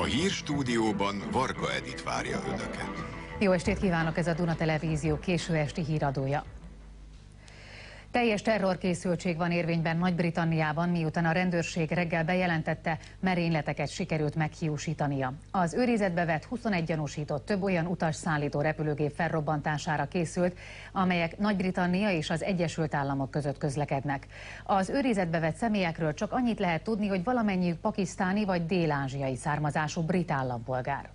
hírstúdióban Varga Edit várja Önöket. Jó estét kívánok, ez a Duna Televízió késő esti híradója. Teljes terrorkészültség van érvényben Nagy-Britanniában, miután a rendőrség reggel bejelentette, merényleteket sikerült meghiúsítania. Az őrizetbe vett 21 gyanúsított több olyan utasszállító repülőgép felrobbantására készült, amelyek Nagy-Britannia és az Egyesült Államok között közlekednek. Az őrizetbe vett személyekről csak annyit lehet tudni, hogy valamennyiük pakisztáni vagy dél-ázsiai származású brit állampolgár.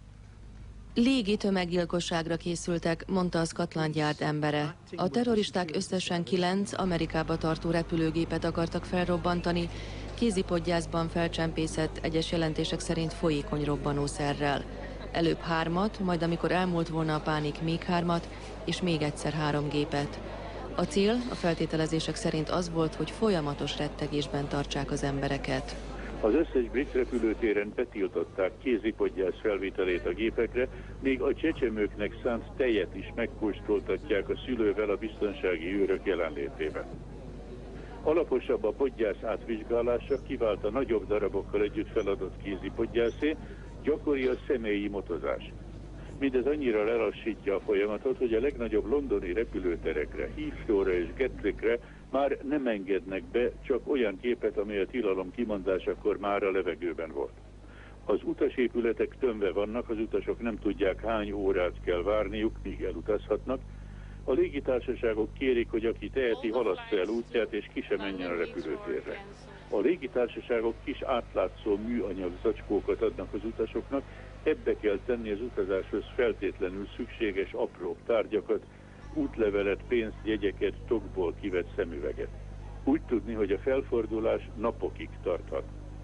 Légi tömeggyilkosságra készültek, mondta a Scotland Yard embere. A terroristák összesen 9 Amerikába tartó repülőgépet akartak felrobbantani, kézipodgyászban felcsempészett, egyes jelentések szerint folyékony robbanószerrel. Előbb 3-at, majd amikor elmúlt volna a pánik, még 3-at, és még egyszer 3 gépet. A cél a feltételezések szerint az volt, hogy folyamatos rettegésben tartsák az embereket. Az összes brit repülőtéren betiltották kézipodgyász felvételét a gépekre, még a csecsemőknek szánt tejet is megkóstoltatják a szülővel a biztonsági őrök jelenlétében. Alaposabb a podgyász átvizsgálása kivált a nagyobb darabokkal együtt feladott kézipodgyászé, gyakori a személyi motozás. Mindez annyira lelassítja a folyamatot, hogy a legnagyobb londoni repülőterekre, Heathrowra és Gatwickre már nem engednek be csak olyan gépet, amely a tilalom kimondásakor már a levegőben volt. Az utasépületek tömve vannak, az utasok nem tudják, hány órát kell várniuk, míg elutazhatnak. A légitársaságok kérik, hogy aki teheti, halassza el útját és ki sem menjen a repülőtérre. A légitársaságok kis átlátszó műanyag zacskókat adnak az utasoknak, ebbe kell tenni az utazáshoz feltétlenül szükséges apró tárgyakat, útlevelet, pénzt, jegyeket, tokból kivett szemüveget. Úgy tudni, hogy a felfordulás napokig tarthat.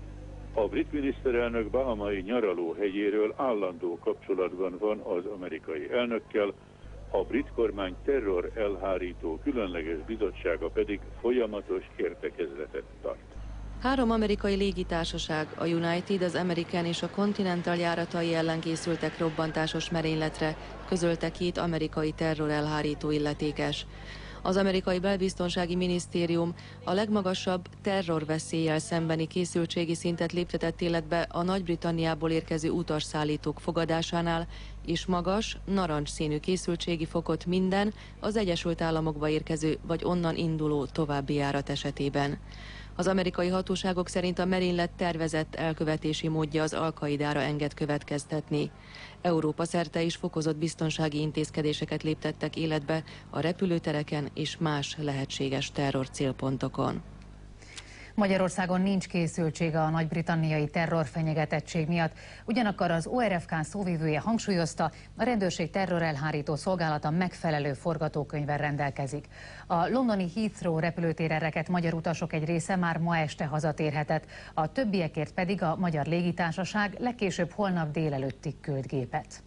A brit miniszterelnök bahamai nyaralóhelyéről állandó kapcsolatban van az amerikai elnökkel, a brit kormány terror elhárító különleges bizottsága pedig folyamatos értekezletet tart. 3 amerikai légitársaság, a United, az American és a Continental járatai ellen készültek robbantásos merényletre, közölte 2 amerikai terrorelhárító illetékes. Az amerikai belbiztonsági minisztérium a legmagasabb terrorveszéllyel szembeni készültségi szintet léptetett életbe a Nagy-Britanniából érkező utasszállítók fogadásánál, és magas, narancsszínű készültségi fokot minden az Egyesült Államokba érkező vagy onnan induló további járat esetében. Az amerikai hatóságok szerint a merénylet tervezett elkövetési módja az Al-Qaidára enged következtetni. Európa szerte is fokozott biztonsági intézkedéseket léptettek életbe a repülőtereken és más lehetséges terrorcélpontokon. Magyarországon nincs készültsége a nagy-britanniai terrorfenyegetettség miatt, ugyanakkor az ORFK szóvivője hangsúlyozta, a rendőrség terrorelhárító szolgálata megfelelő forgatókönyvvel rendelkezik. A londoni Heathrow repülőtéren rekedt magyar utasok egy része már ma este hazatérhetett, a többiekért pedig a Magyar Légitársaság legkésőbb holnap délelőttig küld gépet.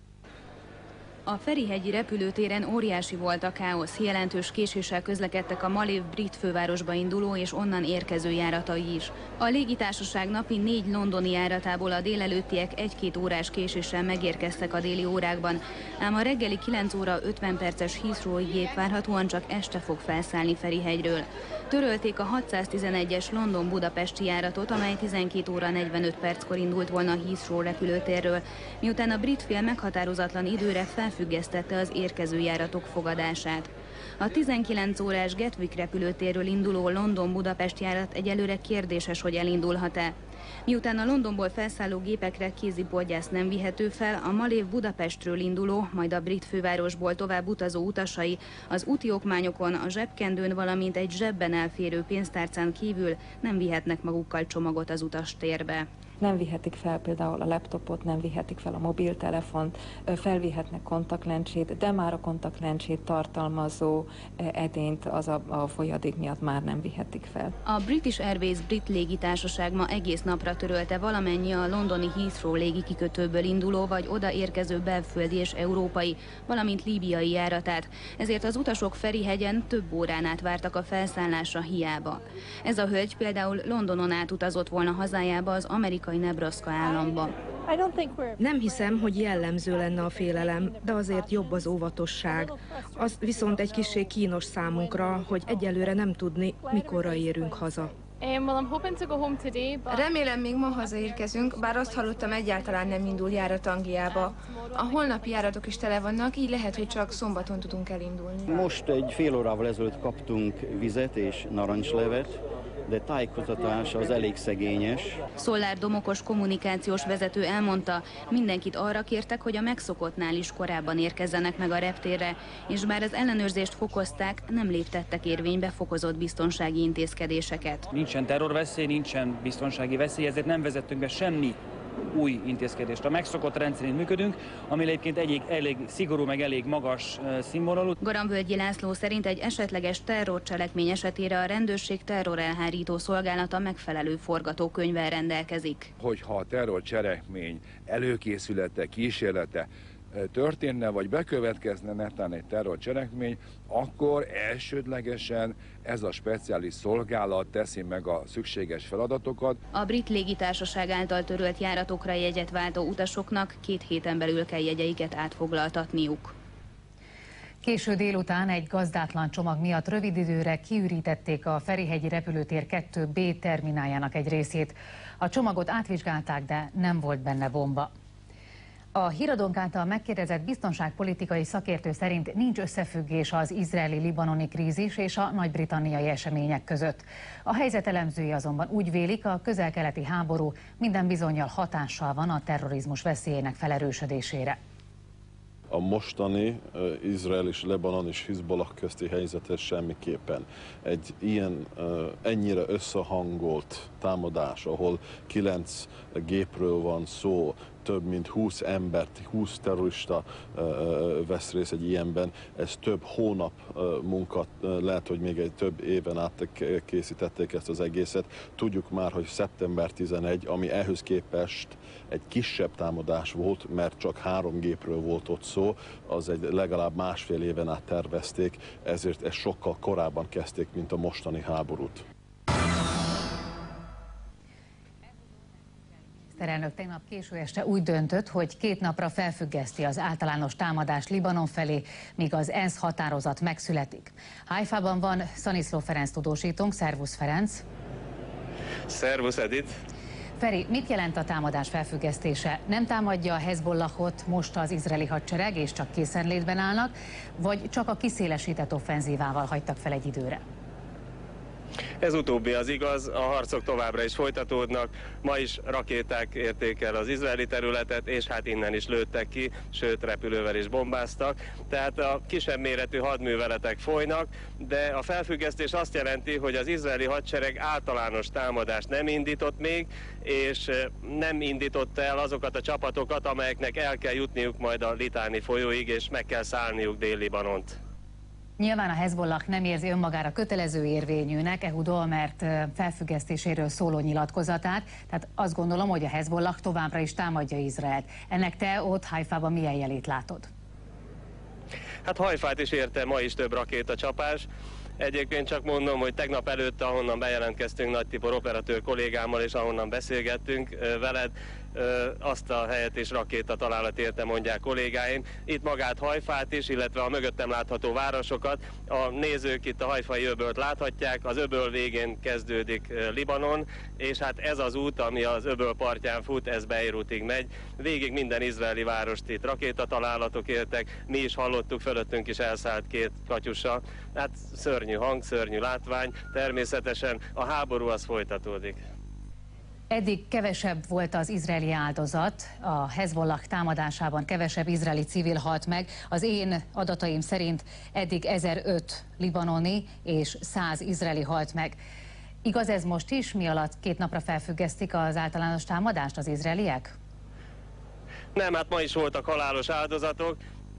A Ferihegyi repülőtéren óriási volt a káosz, jelentős késéssel közlekedtek a malév brit fővárosba induló és onnan érkező járatai is. A légitársaság napi 4 londoni járatából a délelőttiek 1-2 órás késéssel megérkeztek a déli órákban, ám a reggeli 9 óra 50 perces Heathrow-i gép várhatóan csak este fog felszállni Ferihegyről. Törölték a 611-es London-Budapesti járatot, amely 12 óra 45 perckor indult volna a Heathrow repülőtérről, miután a brit fél meghatározatlan időre felfüggesztette az érkező járatok fogadását. A 19 órás Gatwick repülőtérről induló London-Budapest járat egyelőre kérdéses, hogy elindulhat-e. Miután a Londonból felszálló gépekre kézipodgyász nem vihető fel, a malév Budapestről induló, majd a brit fővárosból tovább utazó utasai az úti okmányokon, a zsebkendőn, valamint egy zsebben elférő pénztárcán kívül nem vihetnek magukkal csomagot az utastérbe. Nem vihetik fel például a laptopot, nem vihetik fel a mobiltelefont, felvihetnek kontaktlencsét, de már a kontaktlencsét tartalmazó edényt az a folyadék miatt már nem vihetik fel. A British Airways brit légitársaság ma egész napra törölte valamennyi a londoni Heathrow légikikötőből induló vagy odaérkező belföldi és európai, valamint líbiai járatát, ezért az utasok Ferihegyen több órán át vártak a felszállásra hiába. Ez a hölgy például Londonon átutazott volna hazájába, az amerikai Nebraska államba. Nem hiszem, hogy jellemző lenne a félelem, de azért jobb az óvatosság. Az viszont egy kissé kínos számunkra, hogy egyelőre nem tudni, mikorra érünk haza. Remélem még ma hazaérkezünk, bár azt hallottam, egyáltalán nem indul járat Angliába. A holnapi járatok is tele vannak, így lehet, hogy csak szombaton tudunk elindulni. Most egy fél órával ezelőtt kaptunk vizet és narancslevet, de tájékoztatás az elég szegényes. Szollár Domokos kommunikációs vezető elmondta, mindenkit arra kértek, hogy a megszokottnál is korábban érkezzenek meg a reptérre, és bár az ellenőrzést fokozták, nem léptettek érvénybe fokozott biztonsági intézkedéseket. Nincsen terrorveszély, nincsen biztonsági veszély, ezért nem vezettünk be semmi új intézkedést. A megszokott rendszerint működünk, ami egyébként elég szigorú, meg elég magas színvonalú. Garambölgyi László szerint egy esetleges terrorcselekmény esetére a rendőrség terrorelhárító szolgálata megfelelő forgatókönyvvel rendelkezik. Hogyha a terrorcselekmény előkészülete, kísérlete történne, vagy bekövetkezne netán egy terrorcselekmény, akkor elsődlegesen ez a speciális szolgálat teszi meg a szükséges feladatokat. A brit légitársaság által törölt járatokra jegyet váltó utasoknak 2 héten belül kell jegyeiket átfoglaltatniuk. Késő délután egy gazdátlan csomag miatt rövid időre kiürítették a Ferihegyi repülőtér 2B termináljának egy részét. A csomagot átvizsgálták, de nem volt benne bomba. A Híradónk által megkérdezett biztonságpolitikai szakértő szerint nincs összefüggés az izraeli-libanoni krízis és a nagy-britanniai események között. A helyzet elemzői azonban úgy vélik, a közel-keleti háború minden bizonnyal hatással van a terrorizmus veszélyének felerősödésére. A mostani Izrael és Libanon és Hizbollah közti helyzetet semmiképpen. Egy ilyen ennyire összehangolt támadás, ahol 9 gépről van szó, több mint 20 embert, 20 terrorista vesz részt egy ilyenben, ez több hónap munka, lehet, hogy még egy több éven át készítették ezt az egészet. Tudjuk már, hogy szeptember 11, ami ehhez képest egy kisebb támadás volt, mert csak 3 gépről volt ott szó, az egy legalább másfél éven át tervezték, ezért ezt sokkal korábban kezdték, mint a mostani háborút. A miniszterelnök tegnap késő este úgy döntött, hogy 2 napra felfüggeszti az általános támadást Libanon felé, míg az ENSZ határozat megszületik. Haifában van Szaniszló Ferenc tudósítónk. Szervusz, Ferenc! Szervusz, Edith! Feri, mit jelent a támadás felfüggesztése? Nem támadja a Hezbollahot most az izraeli hadsereg, és csak készenlétben állnak, vagy csak a kiszélesített offenzívával hagytak fel egy időre? Ez utóbbi az igaz, a harcok továbbra is folytatódnak, ma is rakéták érték el az izraeli területet, és hát innen is lőttek ki, sőt repülővel is bombáztak, tehát a kisebb méretű hadműveletek folynak, de a felfüggesztés azt jelenti, hogy az izraeli hadsereg általános támadást nem indított még, és nem indította el azokat a csapatokat, amelyeknek el kell jutniuk majd a Litáni folyóig, és meg kell szállniuk Dél-Libanont. Nyilván a Hezbollah nem érzi önmagára kötelező érvényűnek Ehud Olmert felfüggesztéséről szóló nyilatkozatát, tehát azt gondolom, hogy a Hezbollah továbbra is támadja Izraelt. Ennek te ott Haifában milyen jelét látod? Hát Haifát is érte ma is több rakétacsapás. Egyébként csak mondom, hogy tegnap előtt, ahonnan bejelentkeztünk Nagy Tibor operatőr kollégámmal, és ahonnan beszélgettünk veled, azt a helyet is rakétatalálat érte, mondják kollégáim. Itt magát Haifát is, illetve a mögöttem látható városokat. A nézők itt a haifai öbölt láthatják, az öböl végén kezdődik Libanon, és hát ez az út, ami az öböl partján fut, ez Beirutig megy. Végig minden izraeli várost itt rakétatalálatok értek, mi is hallottuk, fölöttünk is elszállt 2 katyusa. Hát szörnyű hang, szörnyű látvány, természetesen a háború az folytatódik. Eddig kevesebb volt az izraeli áldozat, a Hezbollah támadásában kevesebb izraeli civil halt meg. Az én adataim szerint eddig 1005 libanoni és 100 izraeli halt meg. Igaz ez most is, mi alatt 2 napra felfüggesztik az általános támadást az izraeliek? Nem, hát ma is voltak halálos áldozatok.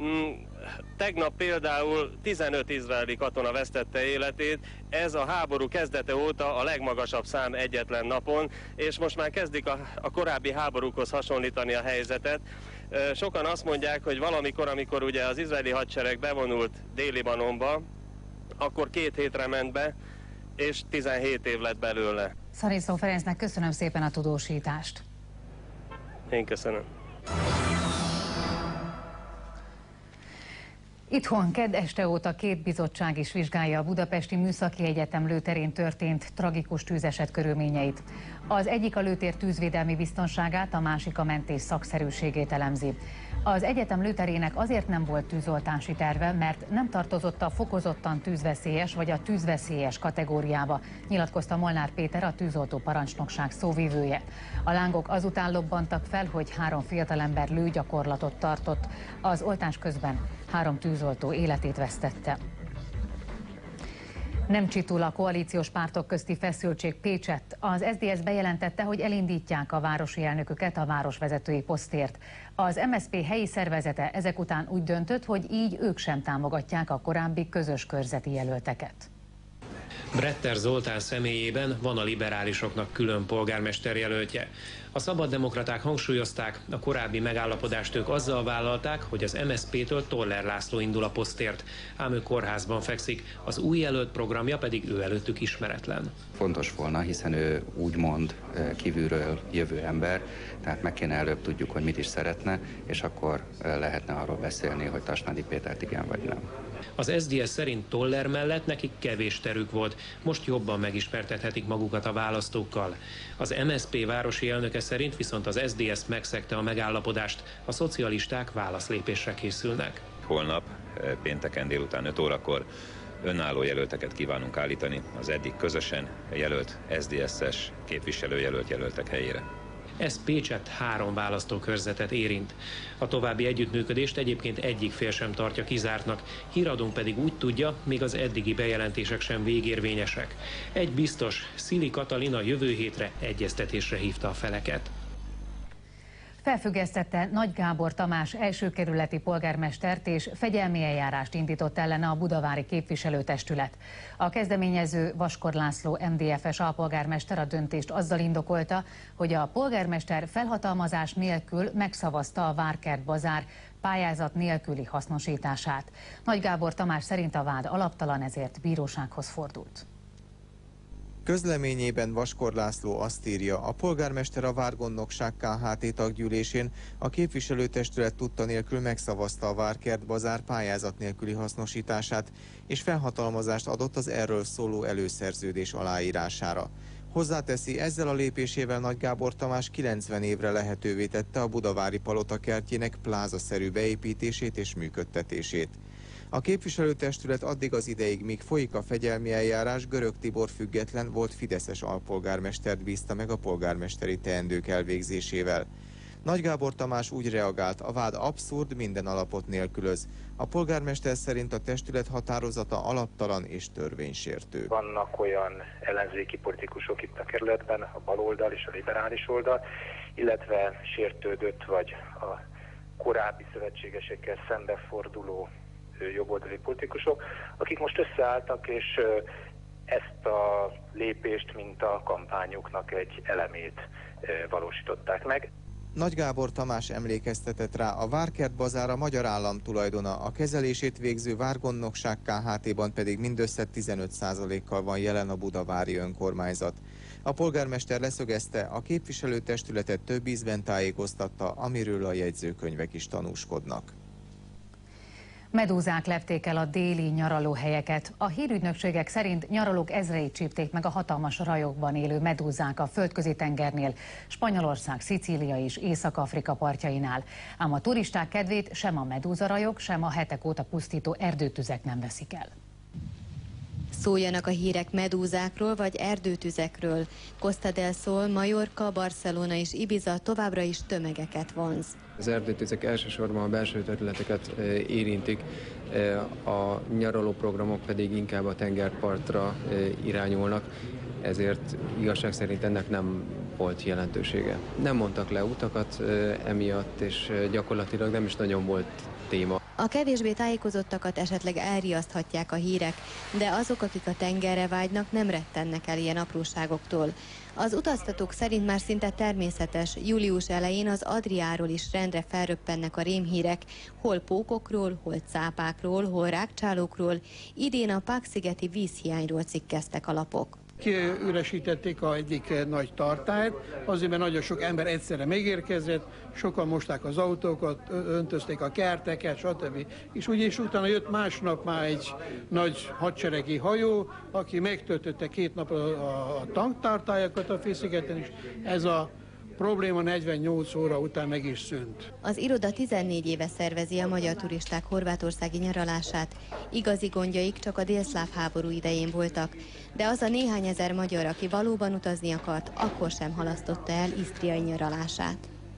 Tegnap például 15 izraeli katona vesztette életét, ez a háború kezdete óta a legmagasabb szám egyetlen napon, és most már kezdik a korábbi háborúkhoz hasonlítani a helyzetet. Sokan azt mondják, hogy valamikor, amikor ugye az izraeli hadsereg bevonult Dél-Libanonba, akkor 2 hétre ment be, és 17 év lett belőle. Szaniszló Ferencnek köszönöm szépen a tudósítást. Én köszönöm. Itthon kedd este óta 2 bizottság is vizsgálja a Budapesti Műszaki Egyetem lőterén történt tragikus tűzeset körülményeit. Az egyik a lőtér tűzvédelmi biztonságát, a másik a mentés szakszerűségét elemzi. Az egyetem lőterének azért nem volt tűzoltási terve, mert nem tartozott a fokozottan tűzveszélyes vagy a tűzveszélyes kategóriába, nyilatkozta Molnár Péter, a tűzoltó parancsnokság szóvivője. A lángok azután lobbantak fel, hogy 3 fiatalember lőgyakorlatot tartott. Az oltás közben 3 tűzoltó életét vesztette. Nem csitul a koalíciós pártok közti feszültség Pécsett. Az SZDSZ bejelentette, hogy elindítják a városi elnököket a városvezetői posztért. Az MSZP helyi szervezete ezek után úgy döntött, hogy így ők sem támogatják a korábbi közös körzeti jelölteket. Bretter Zoltán személyében van a liberálisoknak külön polgármesterjelöltje. A szabaddemokraták hangsúlyozták, a korábbi megállapodást ők azzal vállalták, hogy az MSZP-től Toller László indul a posztért, ám ő kórházban fekszik, az új jelölt programja pedig ő előttük ismeretlen. Fontos volna, hiszen ő úgymond kívülről jövő ember, tehát meg kéne előbb tudjuk, hogy mit is szeretne, és akkor lehetne arról beszélni, hogy Tasnádi Pétert igen vagy nem. Az SZDSZ szerint Toller mellett nekik kevés terük volt, most jobban megismertethetik magukat a választókkal. Az MSZP városi elnöke szerint viszont az SZDSZ megszegte a megállapodást, a szocialisták válaszlépésre készülnek. Holnap, pénteken délután 5 órakor önálló jelölteket kívánunk állítani az eddig közösen jelölt SZDSZ-es képviselőjelöltek helyére. Ez Pécsett 3 választókörzetet érint. A további együttműködést egyébként egyik fél sem tartja kizártnak, híradónk pedig úgy tudja, még az eddigi bejelentések sem végérvényesek. Egy biztos, Szili Katalin a jövő hétre egyeztetésre hívta a feleket. Felfüggesztette Nagy Gábor Tamás első kerületi polgármestert és fegyelmi eljárást indított ellene a budavári képviselőtestület. A kezdeményező Vaskor László MDF-es alpolgármester a döntést azzal indokolta, hogy a polgármester felhatalmazás nélkül megszavazta a Várkert bazár pályázat nélküli hasznosítását. Nagy Gábor Tamás szerint a vád alaptalan, ezért bírósághoz fordult. Közleményében Vaskor László azt írja, a polgármester a várgondnokság KHT taggyűlésén a képviselőtestület tudta nélkül megszavazta a Várkert bazár pályázat nélküli hasznosítását, és felhatalmazást adott az erről szóló előszerződés aláírására. Hozzáteszi, ezzel a lépésével Nagy Gábor Tamás 90 évre lehetővé tette a budavári palota kertjének plázaszerű beépítését és működtetését. A képviselőtestület addig az ideig, míg folyik a fegyelmi eljárás, Görög Tibor független volt fideszes alpolgármestert bízta meg a polgármesteri teendők elvégzésével. Nagy Gábor Tamás úgy reagált, a vád abszurd, minden alapot nélkülöz. A polgármester szerint a testület határozata alaptalan és törvénysértő. Vannak olyan ellenzéki politikusok itt a kerületben, a baloldal és a liberális oldal, illetve sértődött vagy a korábbi szövetségesekkel szembeforduló jobboldali politikusok, akik most összeálltak, és ezt a lépést, mint a kampányuknak egy elemét valósították meg. Nagy Gábor Tamás emlékeztetett rá, a Várkert bazár a magyar állam tulajdona, a kezelését végző várgondnokság KHT-ban pedig mindössze 15%-kal van jelen a budavári önkormányzat. A polgármester leszögezte, a képviselőtestületet több ízben tájékoztatta, amiről a jegyzőkönyvek is tanúskodnak. Medúzák lepték el a déli nyaralóhelyeket. A hírügynökségek szerint nyaralók ezreit csípték meg a hatalmas rajokban élő medúzák a Földközi-tengernél, Spanyolország, Szicília és Észak-Afrika partjainál. Ám a turisták kedvét sem a medúzarajok, sem a hetek óta pusztító erdőtüzek nem veszik el. Szóljanak a hírek medúzákról vagy erdőtüzekről. Costa del Sol, Majorca, Barcelona és Ibiza továbbra is tömegeket vonz. Az erdőtüzek elsősorban a belső területeket érintik, a nyaralóprogramok pedig inkább a tengerpartra irányulnak, ezért igazság szerint ennek nem volt jelentősége. Nem mondtak le utakat emiatt, és gyakorlatilag nem is nagyon volt téma. A kevésbé tájékozottakat esetleg elriaszthatják a hírek, de azok, akik a tengerre vágynak, nem rettennek el ilyen apróságoktól. Az utaztatók szerint már szinte természetes, július elején az Adriáról is rendre felröppennek a rémhírek, hol pókokról, hol cápákról, hol rágcsálókról, idén a Pákszigeti vízhiányról cikkeztek a lapok. kiüresítették egyik nagy tartályt, azért, mert nagyon sok ember egyszerre megérkezett, sokan mosták az autókat, öntözték a kerteket, stb. És utána jött másnap már egy nagy hadseregi hajó, aki megtöltötte 2 napra a tanktartályokat a félszigeten is. Ez a probléma 48 óra után meg is szűnt. Az iroda 14 éve szervezi a magyar turisták horvátországi nyaralását. Igazi gondjaik csak a délszláv háború idején voltak, de az a néhány ezer magyar, aki valóban utazni akart, akkor sem halasztotta el isztriai nyaralását.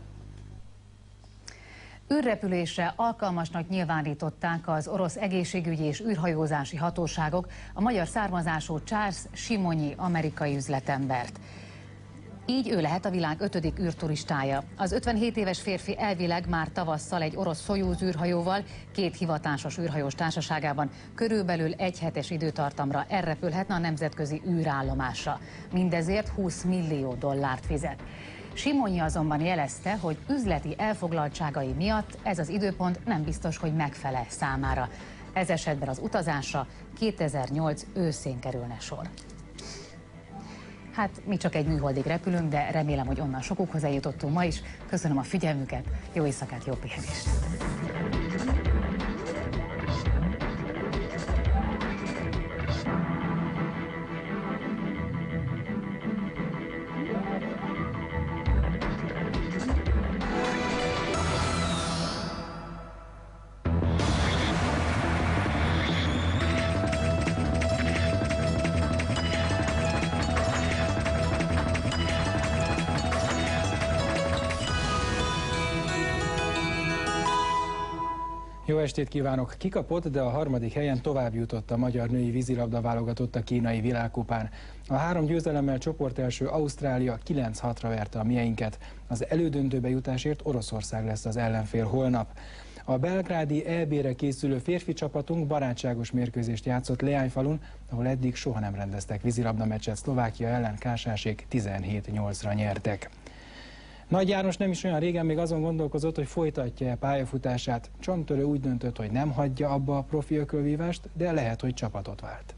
Űrrepülésre alkalmasnak nyilvánították az orosz egészségügyi és űrhajózási hatóságok a magyar származású Charles Simonyi amerikai üzletembert. Így ő lehet a világ 5. űrturistája. Az 57 éves férfi elvileg már tavasszal egy orosz Szojúz űrhajóval, 2 hivatásos űrhajós társaságában körülbelül 1 hetes időtartamra elrepülhetne a nemzetközi űrállomásra. Mindezért $20 millió fizet. Simonyi azonban jelezte, hogy üzleti elfoglaltságai miatt ez az időpont nem biztos, hogy megfelel számára. Ez esetben az utazásra 2008 őszén kerülne sor. Hát mi csak egy műholdig repülünk, de remélem, hogy onnan sokukhoz eljutottunk ma is. Köszönöm a figyelmüket, jó éjszakát, jó pihenést! Jó estét kívánok! Kikapott, de a 3. helyen tovább jutott a magyar női vízilabda válogatott a kínai világkupán. A 3 győzelemmel csoportelső Ausztrália 9-6-ra verte a mieinket. Az elődöntőbe jutásért Oroszország lesz az ellenfél holnap. A belgrádi EB-re készülő férfi csapatunk barátságos mérkőzést játszott Leányfalun, ahol eddig soha nem rendeztek vízilabda meccset. Szlovákia ellen Kársásék 17-8-ra nyertek. Nagy János nem is olyan régen még azon gondolkozott, hogy folytatja-e pályafutását. Csontörő úgy döntött, hogy nem hagyja abba a profi ökölvívást, de lehet, hogy csapatot vált.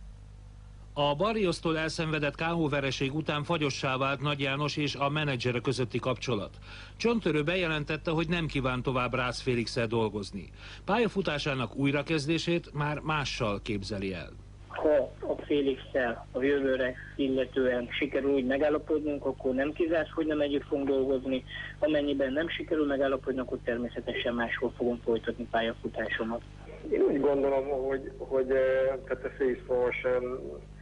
A Barriosztól elszenvedett KO vereség után fagyossá vált Nagy János és a menedzsere közötti kapcsolat. Csontörő bejelentette, hogy nem kíván tovább Rácz Félixsel dolgozni. Pályafutásának újrakezdését már mással képzeli el. Ha a Félixsel a jövőre illetően sikerül úgy megállapodnunk, akkor nem kizárt, hogy nem együtt fogunk dolgozni. Amennyiben nem sikerül megállapodni, akkor természetesen máshol fogom folytatni pályafutásomat. Én úgy gondolom, hogy tehát a Face Promotion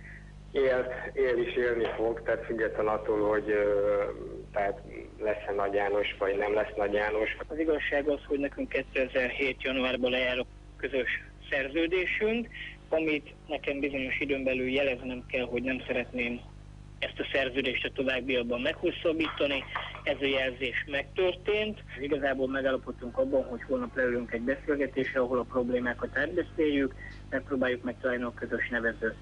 él és élni fog, tehát független attól, hogy tehát lesz-e Nagy János, vagy nem lesz Nagy János. Az igazság az, hogy nekünk 2007. januárban lejár a közös szerződésünk, amit nekem bizonyos időn belül jeleznem kell, hogy nem szeretném ezt a szerződést a továbbiakban meghosszabbítani. Ez a jelzés megtörtént. Igazából megállapodtunk abban, hogy holnap leülünk egy beszélgetésre, ahol a problémákat átbeszéljük, megpróbáljuk megtalálni a közös nevezőt.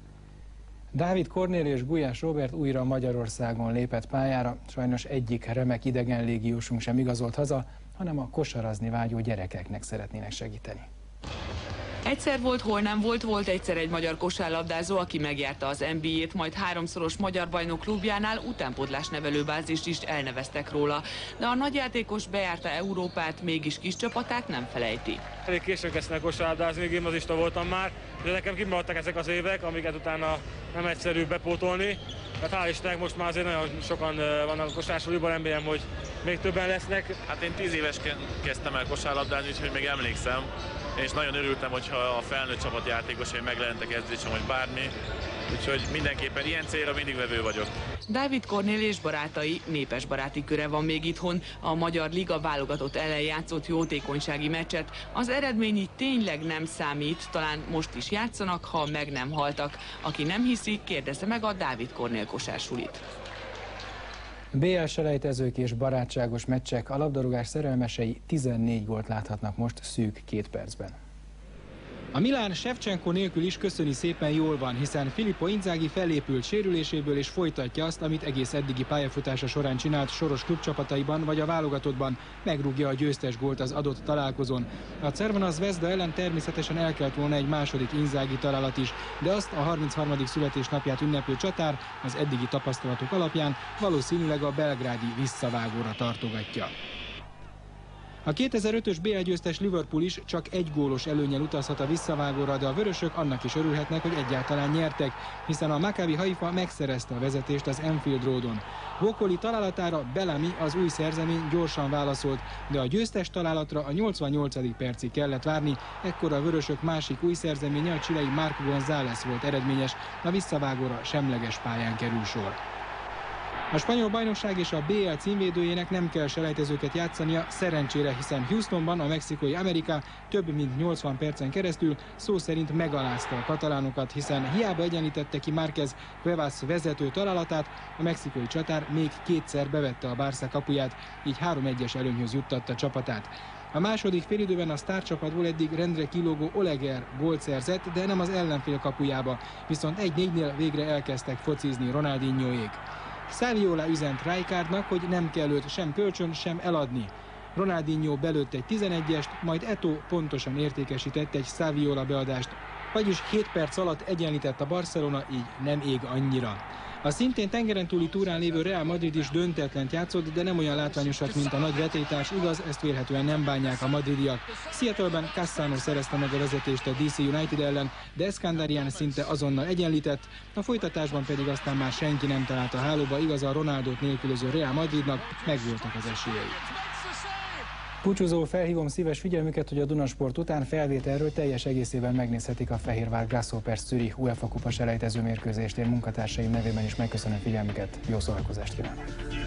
Dávid Kornél és Gulyás Róbert újra Magyarországon lépett pályára. Sajnos egyik remek idegen légiósunk sem igazolt haza, hanem a kosarazni vágyó gyerekeknek szeretnének segíteni. Egyszer volt, hol nem volt, volt egyszer egy magyar kosárlabdázó, aki megjárta az NBA-t, majd 3-szoros magyar bajnok klubjánál utánpótlás nevelőbázist is elneveztek róla. De a nagyjátékos bejárta Európát, mégis kis csapatát nem felejti. Elég későn kezdtem kosárlabdázni, gimnazista voltam már, de nekem kimaradtak ezek az évek, amiket utána nem egyszerű bepótolni. Hát hál' Istennek most már azért nagyon sokan vannak a kosársuliban, remélem, hogy még többen lesznek. Hát én 10 évesként kezdtem el kosárlabdázni, úgyhogy még emlékszem. És nagyon örültem, hogyha a felnőtt csapatjátékosai meglehetnek edzésem, vagy bármi. Úgyhogy mindenképpen ilyen célra mindig vevő vagyok. Dávid Kornél és barátai népes baráti köre van még itthon. A Magyar Liga válogatott ellen játszott jótékonysági meccset. Az eredmény így tényleg nem számít, talán most is játszanak, ha meg nem haltak. Aki nem hiszi, kérdezze meg a Dávid Kornél kosársulit. BL selejtezők és barátságos meccsek, a labdarúgás szerelmesei 14 gólt láthatnak most szűk 2 percben. A Milán Shevchenko nélkül is köszöni szépen jól van, hiszen Filippo Inzaghi felépült sérüléséből és folytatja azt, amit egész eddigi pályafutása során csinált soros klubcsapataiban vagy a válogatottban, megrúgja a győztes gólt az adott találkozón. A Crvena Zvezda ellen természetesen elkelt volna egy második Inzaghi találat is, de azt a 33. születésnapját ünneplő csatár az eddigi tapasztalatok alapján valószínűleg a belgrádi visszavágóra tartogatja. A 2005-ös BL győztes Liverpool is csak egy gólos előnnyel utazhat a visszavágóra, de a vörösök annak is örülhetnek, hogy egyáltalán nyertek, hiszen a Maccabi Haifa megszerezte a vezetést az Anfield Roadon. Vokoli találatára Bellamy, az új szerzemény gyorsan válaszolt, de a győztes találatra a 88. percig kellett várni, ekkor a vörösök másik új szerzeménye, a chilei Marc González volt eredményes, a visszavágóra semleges pályán kerül sor. A spanyol bajnokság és a BL címvédőjének nem kell selejtezőket játszania, szerencsére, hiszen Houstonban a mexikói América több mint 80 percen keresztül szó szerint megalázta a katalánokat, hiszen hiába egyenlítette ki Márquez Cuevas vezető találatát, a mexikói csatár még kétszer bevette a Barça kapuját, így 3-1-es előnyhöz juttatta csapatát. A második félidőben a sztárcsapatból eddig rendre kilógó Oleguer gólt szerzett, de nem az ellenfél kapujába, viszont 1-4-nél végre elkezdtek focizni Ronaldinhoék. Saviola üzent Rijkaardnak, hogy nem kell őt sem kölcsön, sem eladni. Ronaldinho belőtt egy 11-est, majd Eto'o pontosan értékesített egy Saviola beadást. Vagyis 7 perc alatt egyenlített a Barcelona, így nem ég annyira. A szintén tengeren túli túrán lévő Real Madrid is döntetlent játszott, de nem olyan látványosak, mint a nagy vetélytárs, igaz, ezt vélhetően nem bánják a madridiak. Seattle-ben Cassano szerezte meg a vezetést a DC United ellen, de Eskandarian szinte azonnal egyenlített, a folytatásban pedig aztán már senki nem talált a hálóba, igaz, a Ronaldót nélkülöző Real Madridnak megvoltak az esélyei. Búcsúzó felhívom szíves figyelmüket, hogy a Dunasport után felvételről teljes egészében megnézhetik a Fehérvár Grasshoppers Zürich UEFA kupa selejtező mérkőzést. Én munkatársaim nevében is megköszönöm figyelmüket, jó szórakozást kívánok!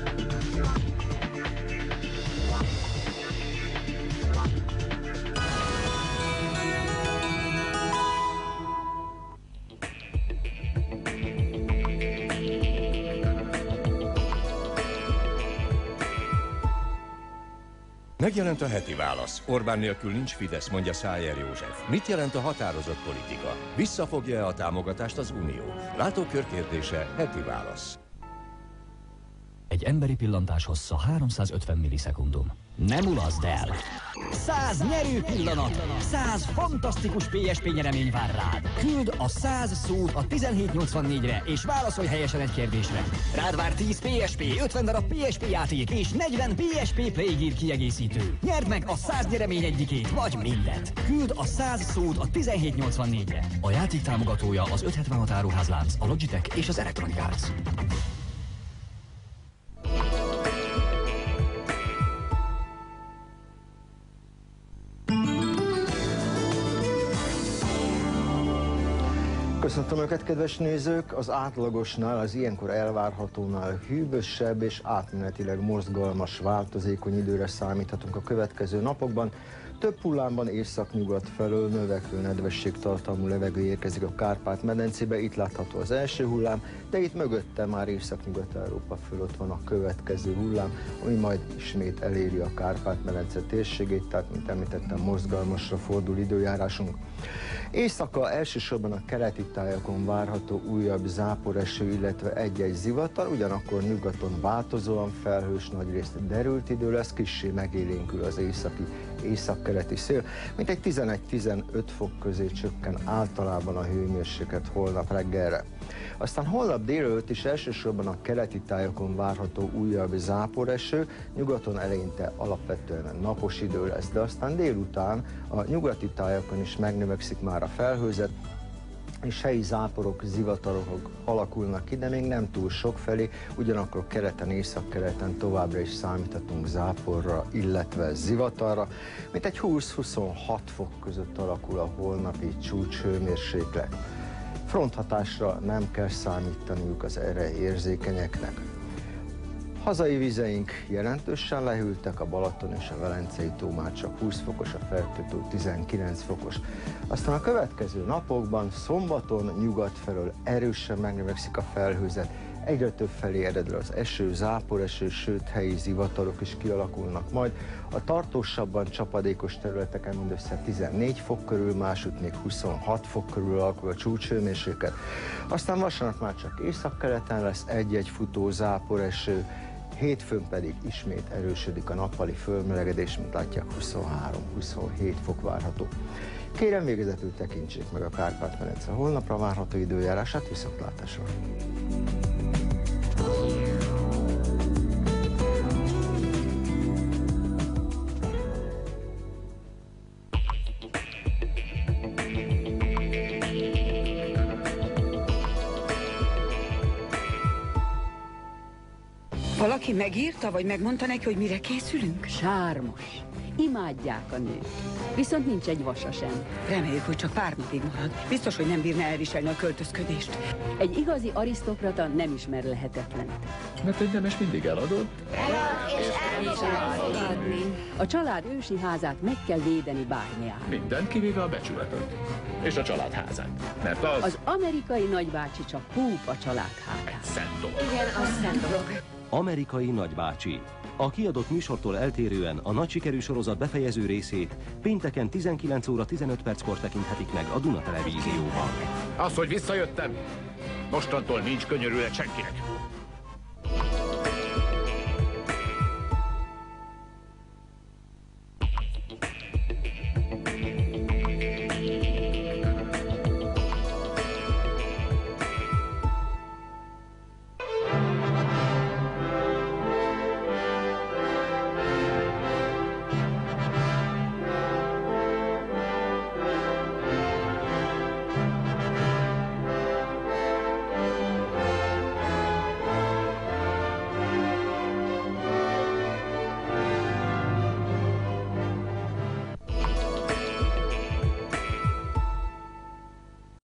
Megjelent a heti válasz. Orbán nélkül nincs Fidesz, mondja Szájer József. Mit jelent a határozott politika? Visszafogja-e a támogatást az Unió? Látókör kérdése, heti válasz. Egy emberi pillantás hossza 350 millisekundum. Nem ulaszd el! 100 nyerő pillanat! 100 fantasztikus PSP nyeremény vár rád! Küld a 100 szót a 1784-re, és válaszolj helyesen egy kérdésre. Rád vár 10 PSP, 50 darab PSP játék és 40 PSP Playgear kiegészítő. Nyerd meg a 100 nyeremény egyikét, vagy mindet! Küld a 100 szót a 1784-re. A játék támogatója az 576 áruházlánc, a Logitech és az Electronic Arts. Köszöntöm Önöket, kedves nézők! Az átlagosnál, az ilyenkor elvárhatónál hűvösebb és átmenetileg mozgalmas, változékony időre számíthatunk a következő napokban. Több hullámban északnyugat felől növekvő nedvességtartalmú levegő érkezik a Kárpát-medencébe, itt látható az első hullám, de itt mögötte már Északnyugat-Európa fölött van a következő hullám, ami majd ismét eléri a Kárpát-medence térségét, tehát mint említettem, mozgalmasra fordul időjárásunk. Éjszaka elsősorban a keleti tájakon várható újabb záporeső, illetve egy-egy zivatar, ugyanakkor nyugaton változóan felhős, nagyrészt derült idő lesz, kissé megélénkül az északi északkeleti szél, mintegy 11-15 fok közé csökken általában a hőmérséklet holnap reggelre. Aztán holnap délelőtt is elsősorban a keleti tájakon várható újabb záporeső, nyugaton eleinte alapvetően napos idő lesz, de aztán délután a nyugati tájakon is megnövekszik már a felhőzet, és helyi záporok, zivatarok alakulnak ki, de még nem túl sok felé, ugyanakkor keleten, északkeleten továbbra is számíthatunk záporra, illetve zivatarra. Mintegy 20-26 fok között alakul a holnapi csúcshőmérséklet. Fronthatásra nem kell számítaniuk az erre érzékenyeknek. Hazai vizeink jelentősen lehűltek, a Balaton és a Velencei tó már csak 20 fokos, a Fertő-tó 19 fokos. Aztán a következő napokban szombaton nyugat felől erősen megnövekszik a felhőzet, Egyre több felé eredel az eső, záporeső, sőt helyi zivatarok is kialakulnak majd. A tartósabban csapadékos területeken mindössze 14 fok körül, másutt még 26 fok körül alakul a csúcshőmérséklet. Aztán vasárnap már csak északkeleten lesz egy-egy futó záporeső, hétfőn pedig ismét erősödik a nappali fölmelegedés, mint látják, 23-27 fok várható. Kérem végezetül tekintsék meg a Kárpát-medence holnapra várható időjárását, viszontlátásra! Valaki megírta, vagy megmondta neki, hogy mire készülünk? Sármos. Imádják a nőt. Viszont nincs egy vasa sem. Reméljük, hogy csak pár napig marad. Biztos, hogy nem bírna elviselni a költözködést. Egy igazi arisztokrata nem ismer lehetetlen. Mert egy nemes mindig eladott. A család ősi házát meg kell védeni bármiáron. Mindent kivéve a becsületet. És a család házát. Mert az amerikai nagybácsi csak púp a család házát. Szent dolog. Igen, az szent dolog. Amerikai nagybácsi. A kiadott műsortól eltérően a nagy sikerű sorozat befejező részét pénteken 19 óra 15 perckor tekinthetik meg a Duna Televízióban. Az, hogy visszajöttem, mostantól nincs könyörület senkinek.